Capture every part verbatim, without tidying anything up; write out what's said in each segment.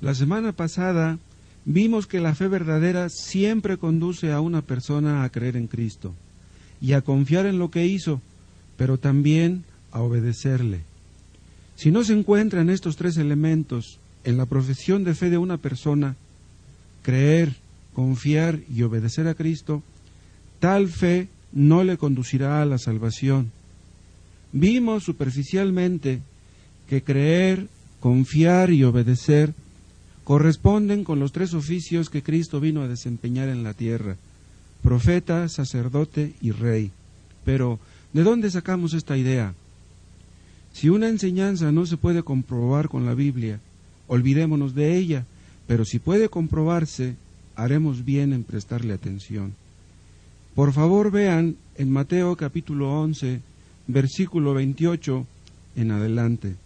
La semana pasada vimos que la fe verdadera siempre conduce a una persona a creer en Cristo y a confiar en lo que hizo, pero también a obedecerle. Si no se encuentran estos tres elementos en la profesión de fe de una persona, creer, confiar y obedecer a Cristo, tal fe no le conducirá a la salvación. Vimos superficialmente que creer, confiar y obedecer corresponden con los tres oficios que Cristo vino a desempeñar en la tierra: profeta, sacerdote y rey. Pero, ¿de dónde sacamos esta idea? Si una enseñanza no se puede comprobar con la Biblia, olvidémonos de ella, pero si puede comprobarse, haremos bien en prestarle atención. Por favor, vean en Mateo capítulo once, versículo veintiocho en adelante.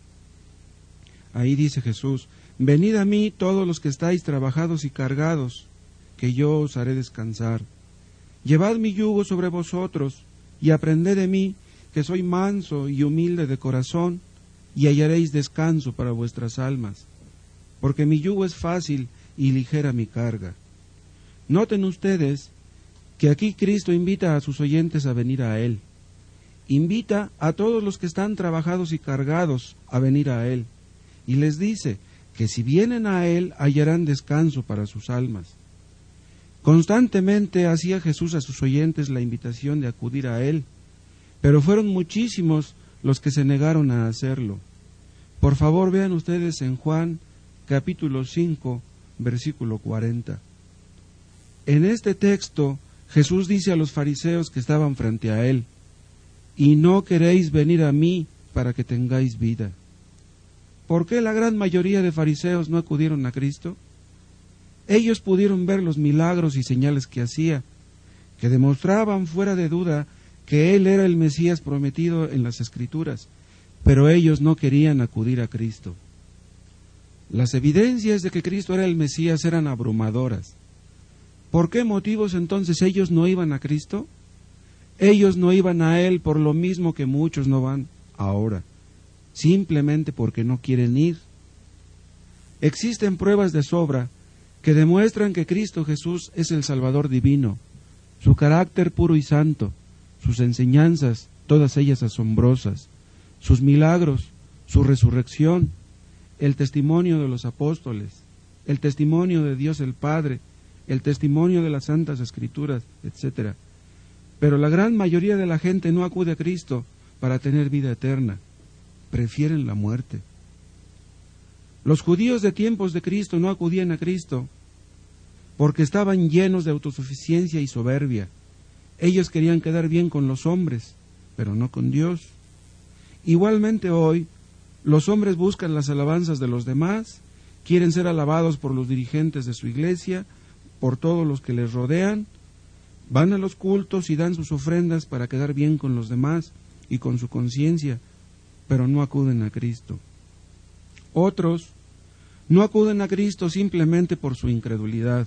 Ahí dice Jesús: venid a mí todos los que estáis trabajados y cargados, que yo os haré descansar. Llevad mi yugo sobre vosotros, y aprended de mí, que soy manso y humilde de corazón, y hallaréis descanso para vuestras almas, porque mi yugo es fácil y ligera mi carga. Noten ustedes que aquí Cristo invita a sus oyentes a venir a Él. Invita a todos los que están trabajados y cargados a venir a Él, y les dice que si vienen a Él hallarán descanso para sus almas. Constantemente hacía Jesús a sus oyentes la invitación de acudir a Él, pero fueron muchísimos los que se negaron a hacerlo. Por favor, vean ustedes en Juan capítulo cinco, versículo cuarenta. En este texto, Jesús dice a los fariseos que estaban frente a Él: y no queréis venir a mí para que tengáis vida. ¿Por qué la gran mayoría de fariseos no acudieron a Cristo? Ellos pudieron ver los milagros y señales que hacía, que demostraban fuera de duda que Él era el Mesías prometido en las Escrituras, pero ellos no querían acudir a Cristo. Las evidencias de que Cristo era el Mesías eran abrumadoras. ¿Por qué motivos entonces ellos no iban a Cristo? Ellos no iban a Él por lo mismo que muchos no van ahora, simplemente porque no quieren ir. Existen pruebas de sobra que demuestran que Cristo Jesús es el Salvador divino, su carácter puro y santo, sus enseñanzas, todas ellas asombrosas, sus milagros, su resurrección, el testimonio de los apóstoles, el testimonio de Dios el Padre, el testimonio de las Santas Escrituras, etcétera. Pero la gran mayoría de la gente no acude a Cristo para tener vida eterna, prefieren la muerte. Los judíos de tiempos de Cristo no acudían a Cristo porque estaban llenos de autosuficiencia y soberbia. Ellos querían quedar bien con los hombres, pero no con Dios. Igualmente hoy, los hombres buscan las alabanzas de los demás, quieren ser alabados por los dirigentes de su iglesia, por todos los que les rodean, van a los cultos y dan sus ofrendas para quedar bien con los demás y con su conciencia, pero no acuden a Cristo. Otros no acuden a Cristo simplemente por su incredulidad.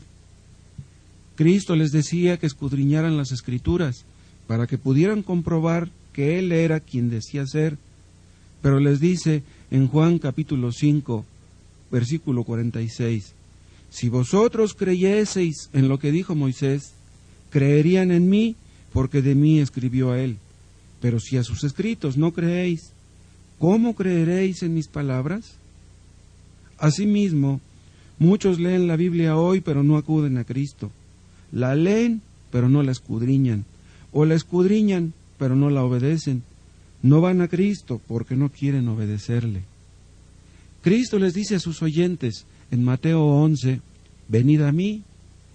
Cristo les decía que escudriñaran las Escrituras para que pudieran comprobar que Él era quien decía ser, pero les dice en Juan capítulo cinco, versículo cuarenta y seis, si vosotros creyeseis en lo que dijo Moisés, creerían en mí, porque de mí escribió Él. Pero si a sus escritos no creéis, ¿cómo creeréis en mis palabras? Asimismo, muchos leen la Biblia hoy, pero no acuden a Cristo. La leen, pero no la escudriñan. O la escudriñan, pero no la obedecen. No van a Cristo porque no quieren obedecerle. Cristo les dice a sus oyentes en Mateo once, venid a mí.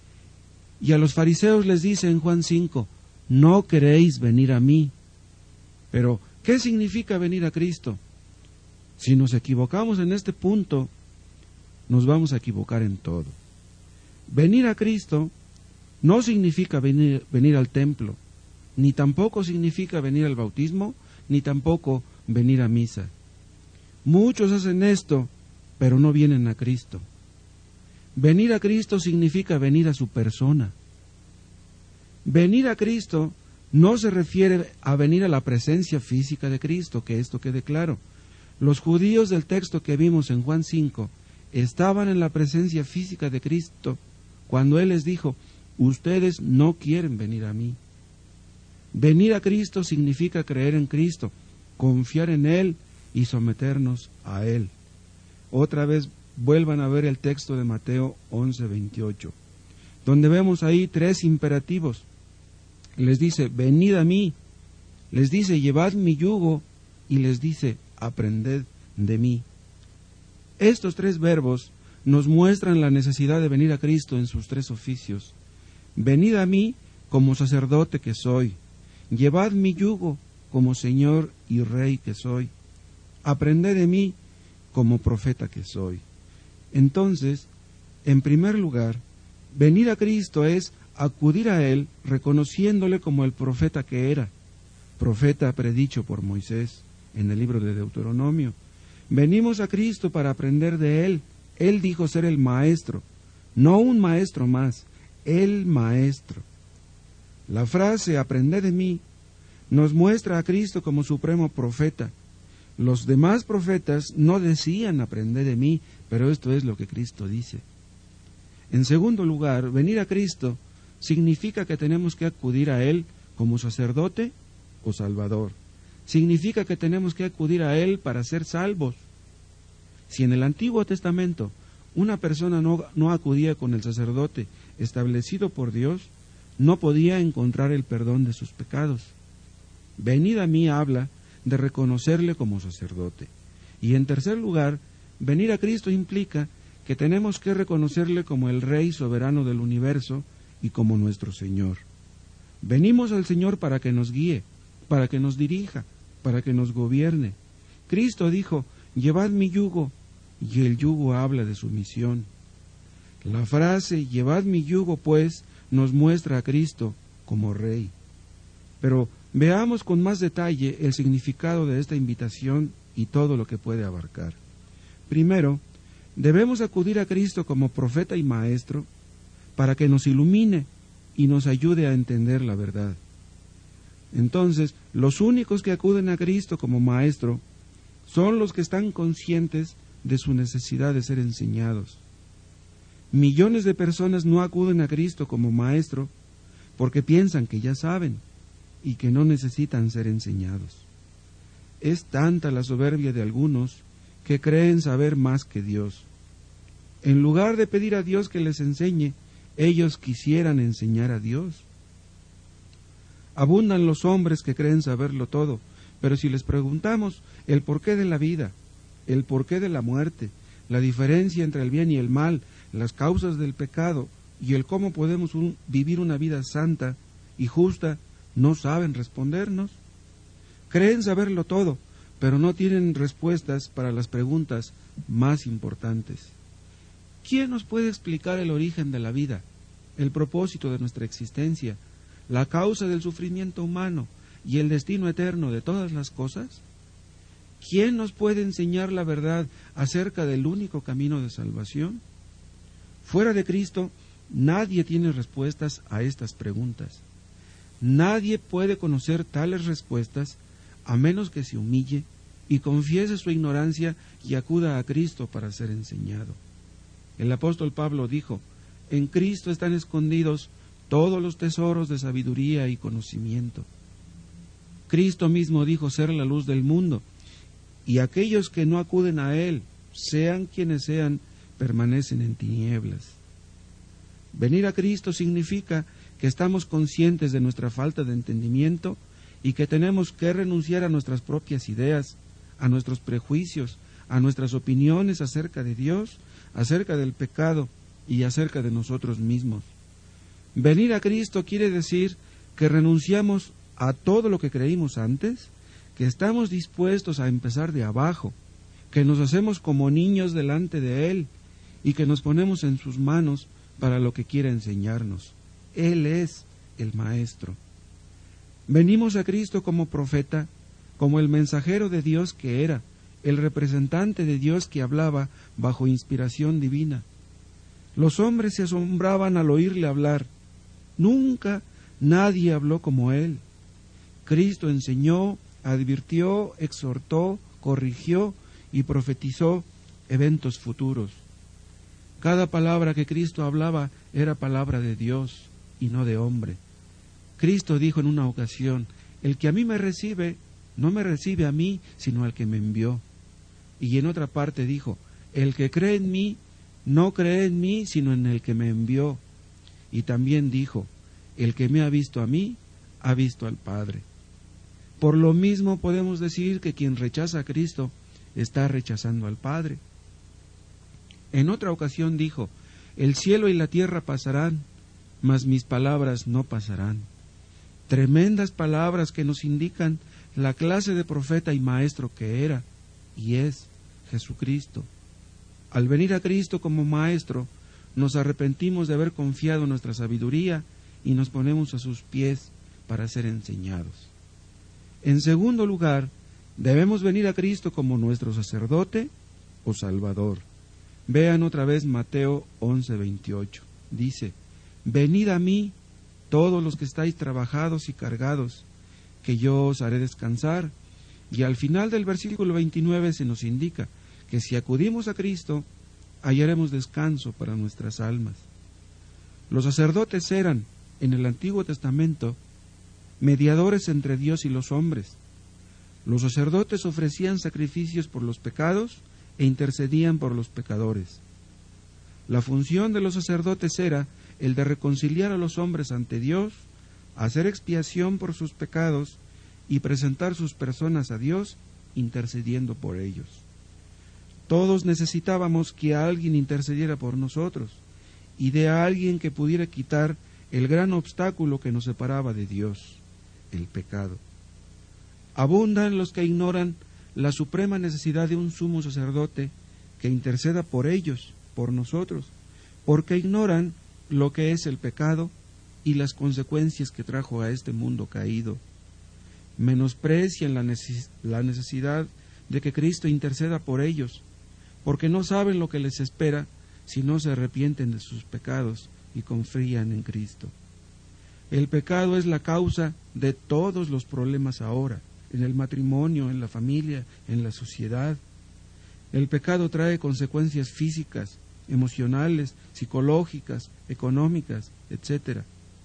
Y a los fariseos les dice en Juan cinco, no queréis venir a mí. Pero, ¿qué significa venir a Cristo? Si nos equivocamos en este punto, nos vamos a equivocar en todo. Venir a Cristo no significa venir, venir al templo, ni tampoco significa venir al bautismo, ni tampoco venir a misa. Muchos hacen esto, pero no vienen a Cristo. Venir a Cristo significa venir a su persona. Venir a Cristo no se refiere a venir a la presencia física de Cristo, que esto quede claro. Los judíos del texto que vimos en Juan cinco estaban en la presencia física de Cristo cuando Él les dijo: ustedes no quieren venir a mí. Venir a Cristo significa creer en Cristo, confiar en Él y someternos a Él. Otra vez vuelvan a ver el texto de Mateo once veintiocho, donde vemos ahí tres imperativos. Les dice: venid a mí, les dice: llevad mi yugo, y les dice: aprended de mí. Estos tres verbos nos muestran la necesidad de venir a Cristo en sus tres oficios. Venid a mí como sacerdote que soy, llevad mi yugo como Señor y Rey que soy, aprended de mí como profeta que soy. Entonces, en primer lugar, venir a Cristo es acudir a Él reconociéndole como el profeta que era, profeta predicho por Moisés en el libro de Deuteronomio. Venimos a Cristo para aprender de Él. Él dijo ser el maestro, no un maestro más, el maestro. La frase aprended de mí nos muestra a Cristo como supremo profeta. Los demás profetas no decían aprended de mí, pero esto es lo que Cristo dice. En segundo lugar, venir a Cristo significa que tenemos que acudir a Él como sacerdote o salvador. Significa que tenemos que acudir a Él para ser salvos. Si en el Antiguo Testamento una persona no, no acudía con el sacerdote establecido por Dios, no podía encontrar el perdón de sus pecados. Venid a mí habla de reconocerle como sacerdote. Y en tercer lugar, venir a Cristo implica que tenemos que reconocerle como el Rey soberano del universo y como nuestro Señor. Venimos al Señor para que nos guíe, para que nos dirija, para que nos gobierne. Cristo dijo: llevad mi yugo, y el yugo habla de sumisión. La frase llevad mi yugo, pues, nos muestra a Cristo como Rey. Pero veamos con más detalle el significado de esta invitación y todo lo que puede abarcar. Primero, debemos acudir a Cristo como profeta y maestro para que nos ilumine y nos ayude a entender la verdad. Entonces, los únicos que acuden a Cristo como maestro son los que están conscientes de su necesidad de ser enseñados. Millones de personas no acuden a Cristo como maestro porque piensan que ya saben y que no necesitan ser enseñados. Es tanta la soberbia de algunos que creen saber más que Dios. En lugar de pedir a Dios que les enseñe, ellos quisieran enseñar a Dios. Abundan los hombres que creen saberlo todo, pero si les preguntamos el porqué de la vida, el porqué de la muerte, la diferencia entre el bien y el mal, las causas del pecado y el cómo podemos un, vivir una vida santa y justa, no saben respondernos. Creen saberlo todo, pero no tienen respuestas para las preguntas más importantes. ¿Quién nos puede explicar el origen de la vida, el propósito de nuestra existencia, la causa del sufrimiento humano y el destino eterno de todas las cosas? ¿Quién nos puede enseñar la verdad acerca del único camino de salvación? Fuera de Cristo, nadie tiene respuestas a estas preguntas. Nadie puede conocer tales respuestas a menos que se humille y confiese su ignorancia y acuda a Cristo para ser enseñado. El apóstol Pablo dijo: en Cristo están escondidos todos los tesoros de sabiduría y conocimiento. Cristo mismo dijo ser la luz del mundo, y aquellos que no acuden a Él, sean quienes sean, permanecen en tinieblas. Venir a Cristo significa que estamos conscientes de nuestra falta de entendimiento y que tenemos que renunciar a nuestras propias ideas, a nuestros prejuicios, a nuestras opiniones acerca de Dios, acerca del pecado y acerca de nosotros mismos. Venir a Cristo quiere decir que renunciamos a todo lo que creímos antes, que estamos dispuestos a empezar de abajo, que nos hacemos como niños delante de Él y que nos ponemos en sus manos para lo que quiera enseñarnos. Él es el Maestro. Venimos a Cristo como profeta, como el mensajero de Dios que era, el representante de Dios que hablaba bajo inspiración divina. Los hombres se asombraban al oírle hablar. Nunca nadie habló como Él. Cristo enseñó, advirtió, exhortó, corrigió y profetizó eventos futuros. Cada palabra que Cristo hablaba era palabra de Dios y no de hombre. Cristo dijo en una ocasión: el que a mí me recibe, no me recibe a mí, sino al que me envió. Y en otra parte dijo: el que cree en mí, no cree en mí, sino en el que me envió. Y también dijo: el que me ha visto a mí, ha visto al Padre. Por lo mismo podemos decir que quien rechaza a Cristo está rechazando al Padre. En otra ocasión dijo: el cielo y la tierra pasarán, mas mis palabras no pasarán. Tremendas palabras que nos indican la clase de profeta y maestro que era y es Jesucristo. Al venir a Cristo como maestro, nos arrepentimos de haber confiado en nuestra sabiduría y nos ponemos a sus pies para ser enseñados. En segundo lugar, debemos venir a Cristo como nuestro sacerdote o Salvador. Vean otra vez Mateo once veintiocho. Dice: venid a mí, todos los que estáis trabajados y cargados, que yo os haré descansar. Y al final del versículo veintinueve se nos indica que si acudimos a Cristo, hallaremos descanso para nuestras almas. Los sacerdotes eran, en el Antiguo Testamento, mediadores entre Dios y los hombres. Los sacerdotes ofrecían sacrificios por los pecados e intercedían por los pecadores. La función de los sacerdotes era el de reconciliar a los hombres ante Dios, hacer expiación por sus pecados y presentar sus personas a Dios intercediendo por ellos. Todos necesitábamos que alguien intercediera por nosotros y de alguien que pudiera quitar el gran obstáculo que nos separaba de Dios, el pecado. Abundan los que ignoran la suprema necesidad de un sumo sacerdote que interceda por ellos, por nosotros, porque ignoran lo que es el pecado y las consecuencias que trajo a este mundo caído. Menosprecian la neces- la necesidad de que Cristo interceda por ellos, porque no saben lo que les espera si no se arrepienten de sus pecados y confían en Cristo. El pecado es la causa de todos los problemas ahora, en el matrimonio, en la familia, en la sociedad. El pecado trae consecuencias físicas, emocionales, psicológicas, económicas, etcétera.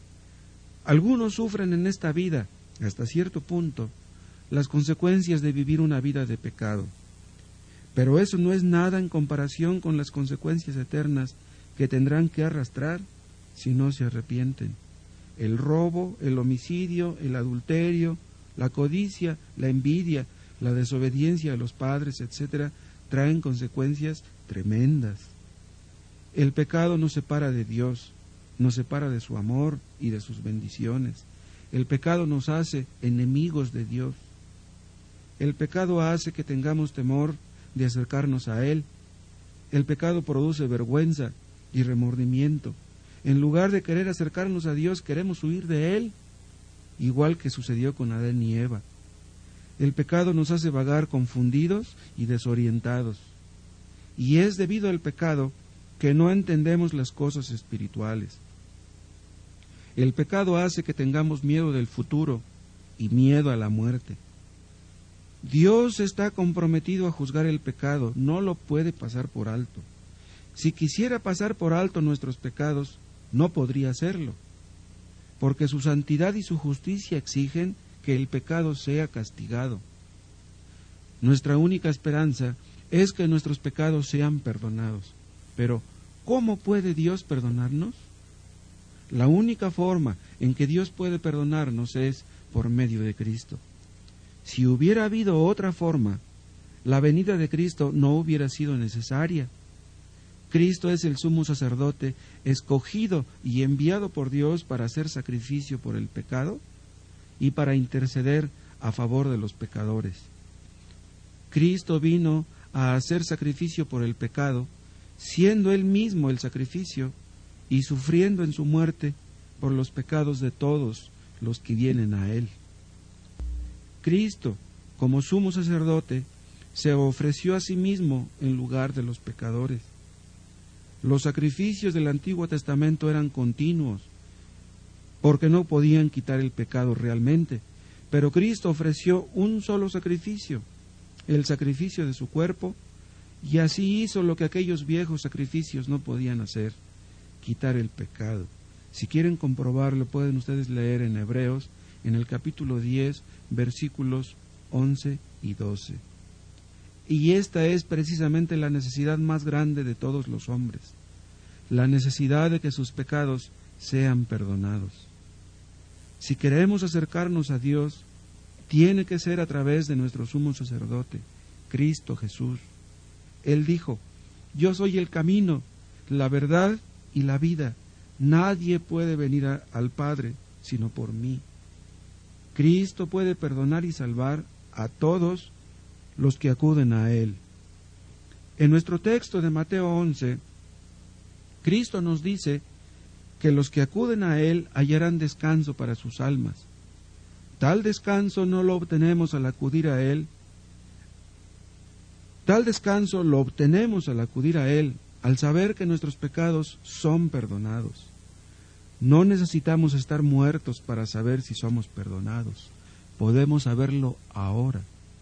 Algunos sufren en esta vida, hasta cierto punto, las consecuencias de vivir una vida de pecado. Pero eso no es nada en comparación con las consecuencias eternas que tendrán que arrastrar si no se arrepienten. El robo, el homicidio, el adulterio, la codicia, la envidia, la desobediencia a los padres, etcétera, traen consecuencias tremendas. El pecado nos separa de Dios, nos separa de su amor y de sus bendiciones. El pecado nos hace enemigos de Dios. El pecado hace que tengamos temor de acercarnos a Él. El pecado produce vergüenza y remordimiento. En lugar de querer acercarnos a Dios, queremos huir de Él, igual que sucedió con Adán y Eva. El pecado nos hace vagar confundidos y desorientados. Y es debido al pecado que no entendemos las cosas espirituales. El pecado hace que tengamos miedo del futuro y miedo a la muerte. Dios está comprometido a juzgar el pecado, no lo puede pasar por alto. Si quisiera pasar por alto nuestros pecados, no podría hacerlo, porque su santidad y su justicia exigen que el pecado sea castigado. Nuestra única esperanza es que nuestros pecados sean perdonados. Pero, ¿cómo puede Dios perdonarnos? La única forma en que Dios puede perdonarnos es por medio de Cristo. Si hubiera habido otra forma, la venida de Cristo no hubiera sido necesaria. Cristo es el sumo sacerdote escogido y enviado por Dios para hacer sacrificio por el pecado y para interceder a favor de los pecadores. Cristo vino a hacer sacrificio por el pecado, siendo Él mismo el sacrificio y sufriendo en su muerte por los pecados de todos los que vienen a Él. Cristo, como sumo sacerdote, se ofreció a sí mismo en lugar de los pecadores. Los sacrificios del Antiguo Testamento eran continuos, porque no podían quitar el pecado realmente, pero Cristo ofreció un solo sacrificio, el sacrificio de su cuerpo, y así hizo lo que aquellos viejos sacrificios no podían hacer, quitar el pecado. Si quieren comprobarlo, pueden ustedes leer en Hebreos, en el capítulo diez, versículos once y doce. Y esta es precisamente la necesidad más grande de todos los hombres, la necesidad de que sus pecados sean perdonados. Si queremos acercarnos a Dios, tiene que ser a través de nuestro sumo sacerdote, Cristo Jesús. Él dijo: yo soy el camino, la verdad y la vida. Nadie puede venir a, al Padre sino por mí. Cristo puede perdonar y salvar a todos los que acuden a Él. En nuestro texto de Mateo once, Cristo nos dice que los que acuden a Él hallarán descanso para sus almas. Tal descanso no lo obtenemos al acudir a Él. Tal descanso lo obtenemos al acudir a Él, al saber que nuestros pecados son perdonados. No necesitamos estar muertos para saber si somos perdonados. Podemos saberlo ahora.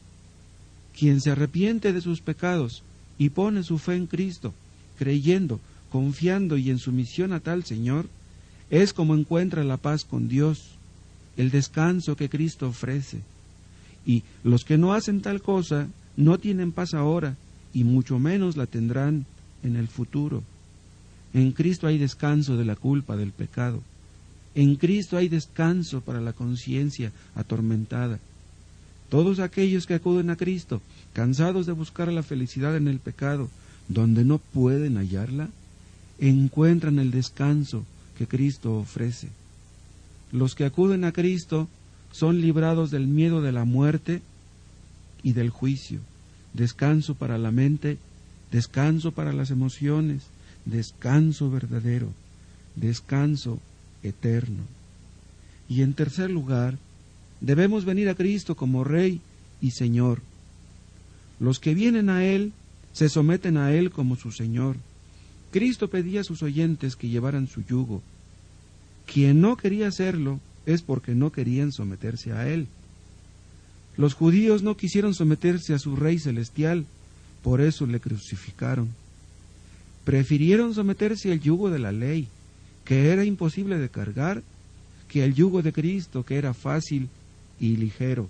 Quien se arrepiente de sus pecados y pone su fe en Cristo, creyendo, confiando y en sumisión a tal Señor, es como encuentra la paz con Dios, el descanso que Cristo ofrece. Y los que no hacen tal cosa no tienen paz ahora, y mucho menos la tendrán en el futuro. En Cristo hay descanso de la culpa del pecado. En Cristo hay descanso para la conciencia atormentada. Todos aquellos que acuden a Cristo, cansados de buscar la felicidad en el pecado, donde no pueden hallarla, encuentran el descanso que Cristo ofrece. Los que acuden a Cristo son librados del miedo de la muerte y del juicio. Descanso para la mente, descanso para las emociones, descanso verdadero, descanso eterno. Y en tercer lugar, debemos venir a Cristo como Rey y Señor. Los que vienen a Él se someten a Él como su Señor. Cristo pedía a sus oyentes que llevaran su yugo. Quien no quería hacerlo es porque no querían someterse a Él. Los judíos no quisieron someterse a su Rey celestial, por eso le crucificaron. Prefirieron someterse al yugo de la ley, que era imposible de cargar, que al yugo de Cristo, que era fácil y ligero.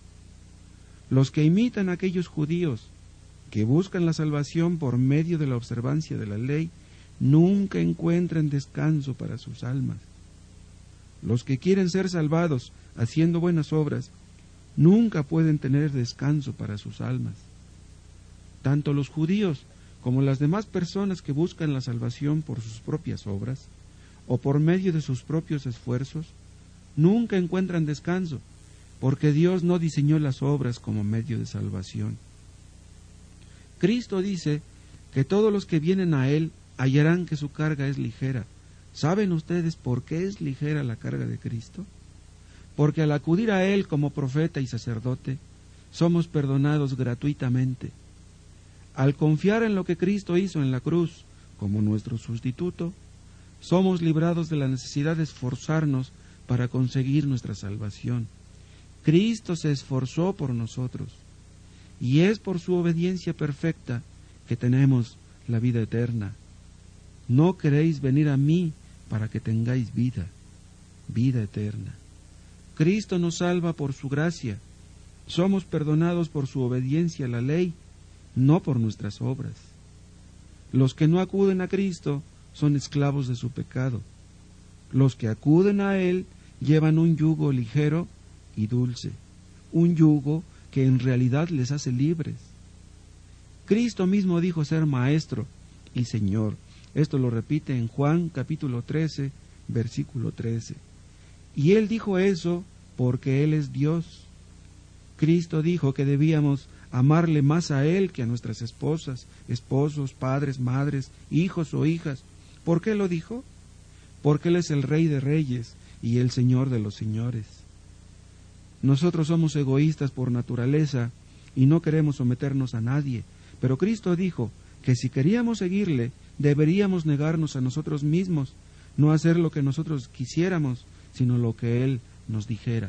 Los que imitan a aquellos judíos que buscan la salvación por medio de la observancia de la ley, nunca encuentran descanso para sus almas. Los que quieren ser salvados haciendo buenas obras, nunca pueden tener descanso para sus almas. Tanto los judíos como las demás personas que buscan la salvación por sus propias obras o por medio de sus propios esfuerzos, nunca encuentran descanso, porque Dios no diseñó las obras como medio de salvación. Cristo dice que todos los que vienen a Él hallarán que su carga es ligera. ¿Saben ustedes por qué es ligera la carga de Cristo? Porque al acudir a Él como profeta y sacerdote, somos perdonados gratuitamente. Al confiar en lo que Cristo hizo en la cruz como nuestro sustituto, somos librados de la necesidad de esforzarnos para conseguir nuestra salvación. Cristo se esforzó por nosotros, y es por su obediencia perfecta que tenemos la vida eterna. No queréis venir a mí para que tengáis vida, vida eterna. Cristo nos salva por su gracia. Somos perdonados por su obediencia a la ley, no por nuestras obras. Los que no acuden a Cristo son esclavos de su pecado. Los que acuden a Él llevan un yugo ligero y dulce, un yugo que en realidad les hace libres. Cristo mismo dijo ser Maestro y Señor. Esto lo repite en Juan capítulo trece, versículo trece. Y Él dijo eso porque Él es Dios. Cristo dijo que debíamos amarle más a Él que a nuestras esposas, esposos, padres, madres, hijos o hijas. ¿Por qué lo dijo? Porque Él es el Rey de Reyes y el Señor de los señores. Nosotros somos egoístas por naturaleza y no queremos someternos a nadie, pero Cristo dijo que si queríamos seguirle, deberíamos negarnos a nosotros mismos, no hacer lo que nosotros quisiéramos, sino lo que Él nos dijera.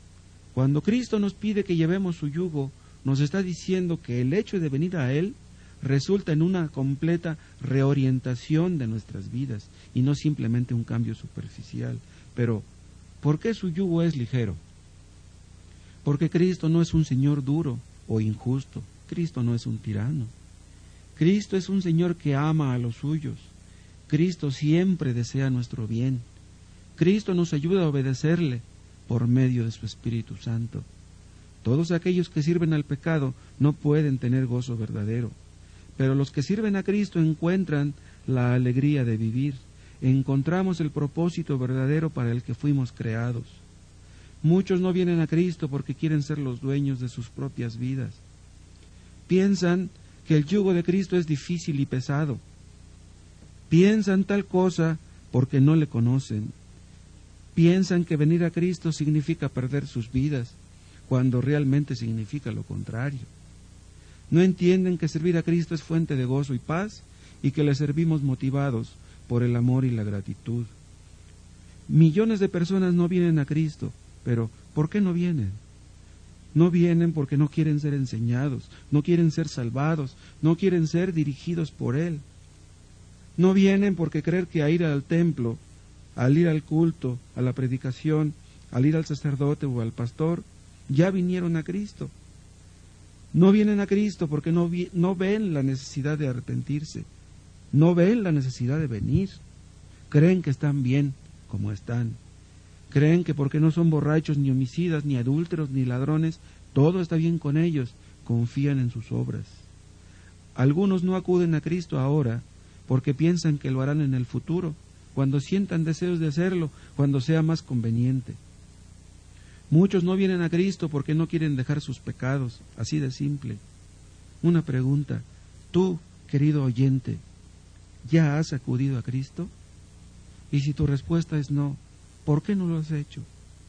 Cuando Cristo nos pide que llevemos su yugo, nos está diciendo que el hecho de venir a Él resulta en una completa reorientación de nuestras vidas y no simplemente un cambio superficial. Pero, ¿por qué su yugo es ligero? Porque Cristo no es un Señor duro o injusto. Cristo no es un tirano. Cristo es un Señor que ama a los suyos. Cristo siempre desea nuestro bien. Cristo nos ayuda a obedecerle por medio de su Espíritu Santo. Todos aquellos que sirven al pecado no pueden tener gozo verdadero, pero los que sirven a Cristo encuentran la alegría de vivir. Encontramos el propósito verdadero para el que fuimos creados. Muchos no vienen a Cristo porque quieren ser los dueños de sus propias vidas. Piensan que el yugo de Cristo es difícil y pesado. Piensan tal cosa porque no le conocen. Piensan que venir a Cristo significa perder sus vidas, cuando realmente significa lo contrario. No entienden que servir a Cristo es fuente de gozo y paz y que le servimos motivados por el amor y la gratitud. Millones de personas no vienen a Cristo, pero ¿por qué no vienen? No vienen porque no quieren ser enseñados, no quieren ser salvados, no quieren ser dirigidos por Él. No vienen porque creen que al ir al templo, al ir al culto, a la predicación, al ir al sacerdote o al pastor, ya vinieron a Cristo. No vienen a Cristo porque no, vi, no ven la necesidad de arrepentirse, no ven la necesidad de venir. Creen que están bien como están. Creen que porque no son borrachos, ni homicidas, ni adúlteros, ni ladrones, todo está bien con ellos. Confían en sus obras. Algunos no acuden a Cristo ahora porque piensan que lo harán en el futuro, cuando sientan deseos de hacerlo, cuando sea más conveniente. Muchos no vienen a Cristo porque no quieren dejar sus pecados, así de simple. Una pregunta: tú, querido oyente, ¿ya has acudido a Cristo? Y si tu respuesta es no, ¿por qué no lo has hecho?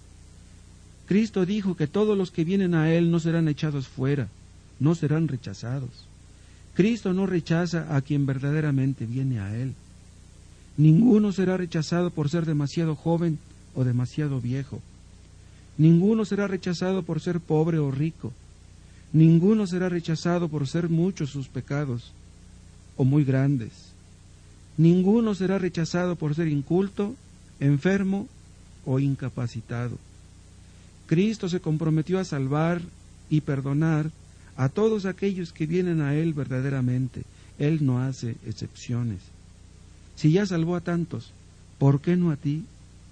Cristo dijo que todos los que vienen a Él no serán echados fuera, no serán rechazados. Cristo no rechaza a quien verdaderamente viene a Él. Ninguno será rechazado por ser demasiado joven o demasiado viejo. Ninguno será rechazado por ser pobre o rico. Ninguno será rechazado por ser muchos sus pecados o muy grandes. Ninguno será rechazado por ser inculto, enfermo o incapacitado. Cristo se comprometió a salvar y perdonar a todos aquellos que vienen a Él verdaderamente. Él no hace excepciones. Si ya salvó a tantos, ¿por qué no a ti?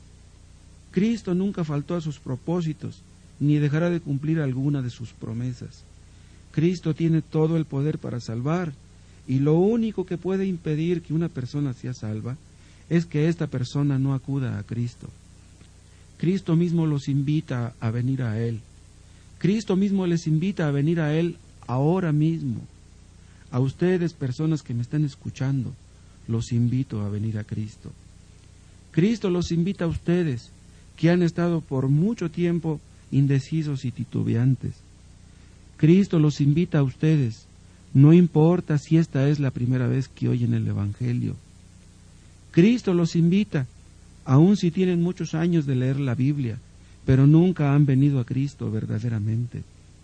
Cristo nunca faltó a sus propósitos, ni dejará de cumplir alguna de sus promesas. Cristo tiene todo el poder para salvar, y lo único que puede impedir que una persona sea salva es que esta persona no acuda a Cristo. Cristo mismo los invita a venir a Él. Cristo mismo les invita a venir a Él ahora mismo. A ustedes, personas que me están escuchando, los invito a venir a Cristo. Cristo los invita a ustedes, que han estado por mucho tiempo indecisos y titubeantes. Cristo los invita a ustedes, no importa si esta es la primera vez que oyen el Evangelio. Cristo los invita, aun si tienen muchos años de leer la Biblia, pero nunca han venido a Cristo verdaderamente.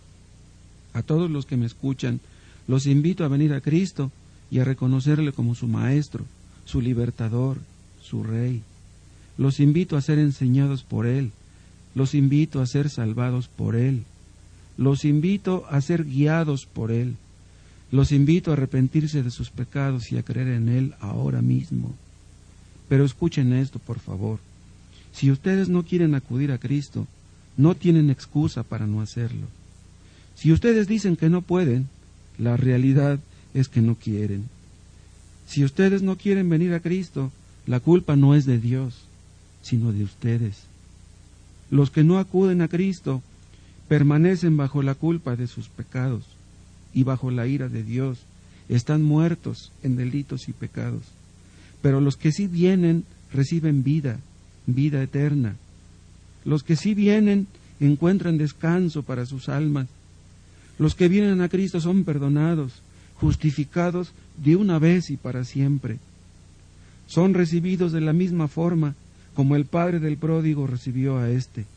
A todos los que me escuchan, los invito a venir a Cristo y a reconocerle como su Maestro, su Libertador, su Rey. Los invito a ser enseñados por Él, los invito a ser salvados por Él, los invito a ser guiados por Él, los invito a arrepentirse de sus pecados y a creer en Él ahora mismo. Pero escuchen esto, por favor. Si ustedes no quieren acudir a Cristo, no tienen excusa para no hacerlo. Si ustedes dicen que no pueden, la realidad es que no quieren. Si ustedes no quieren venir a Cristo, la culpa no es de Dios, sino de ustedes. Los que no acuden a Cristo permanecen bajo la culpa de sus pecados y bajo la ira de Dios. Están muertos en delitos y pecados. Pero los que sí vienen reciben vida, vida eterna. Los que sí vienen encuentran descanso para sus almas. Los que vienen a Cristo son perdonados, justificados de una vez y para siempre. Son recibidos de la misma forma como el padre del pródigo recibió a éste.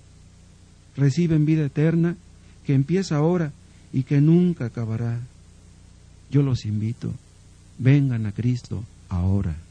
Reciben vida eterna que empieza ahora y que nunca acabará. yo los invito, vengan a Cristo ahora.